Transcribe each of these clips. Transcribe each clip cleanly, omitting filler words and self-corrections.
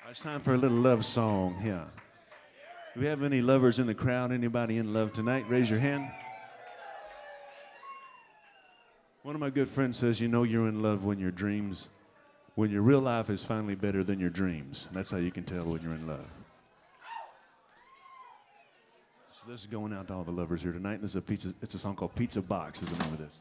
It's time for a little love song here. Do we have any lovers in the crowd? Anybody in love tonight? Raise your hand. One of my good friends says, you know you're in love when your real life is finally better than your dreams. That's how you can tell when you're in love. So this is going out to all the lovers here tonight. And it's a song called Pizza Box is the name of this.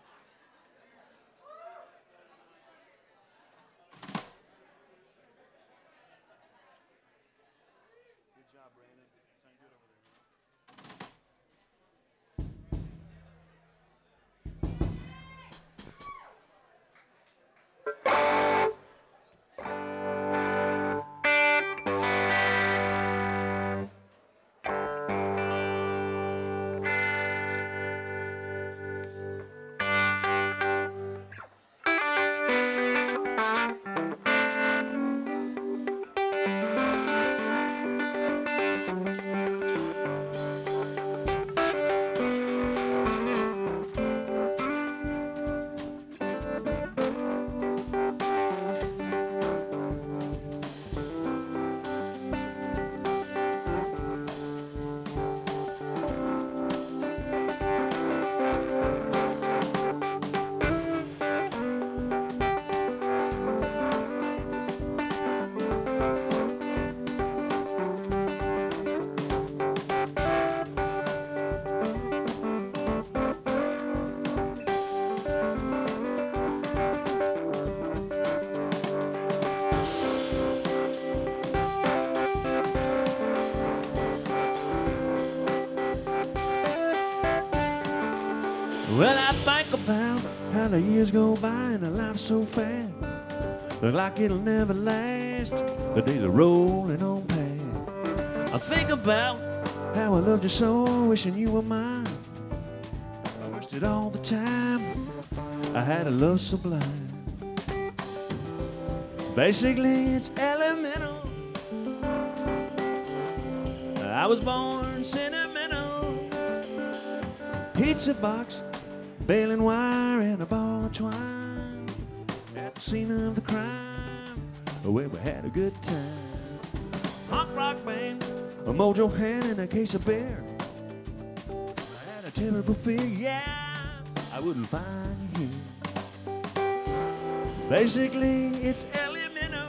Well, I think about how the years go by and the life's so fast. Look like it'll never last. The days are rolling on past. I think about how I loved you so, wishing you were mine. I wished it all the time. I had a love sublime. Basically, it's elemental. I was born sentimental. Pizza box, baling wire, and a ball of twine. At the scene of the crime, where we had a good time. Punk rock band, a mojo hand, and a case of beer. I had a terrible fear, yeah, I wouldn't find you here. Basically, it's elemental.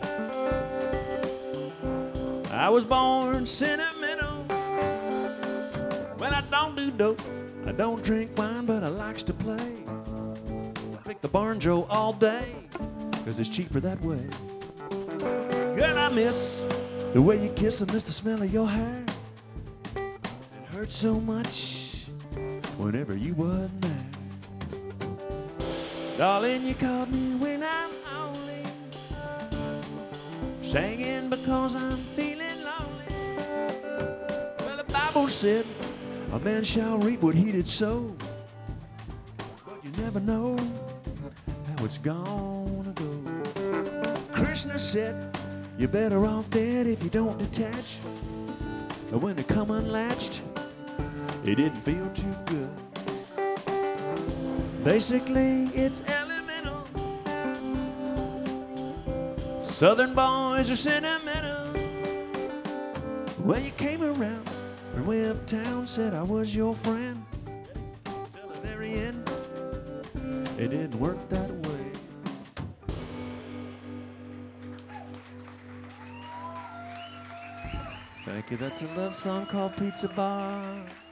I was born sentimental. Well, I don't do dope, I don't drink wine, but I likes to play. I pick the banjo all day, 'cause it's cheaper that way. Girl, I miss the way you kiss, I miss the smell of your hair. It hurts so much whenever you wasn't there. Darling, you called me when I'm lonely, singing because I'm feeling lonely. Well, the Bible said a man shall reap what he did sow, but you never know how it's gonna go. Krishna said, you're better off dead if you don't detach. But when it come unlatched, it didn't feel too good. Basically, it's elemental. Southern boys are sentimental. Well, you came around from way uptown, said I was your friend. Till the very end, it didn't work that way. Thank you. That's a love song called Pizza Box.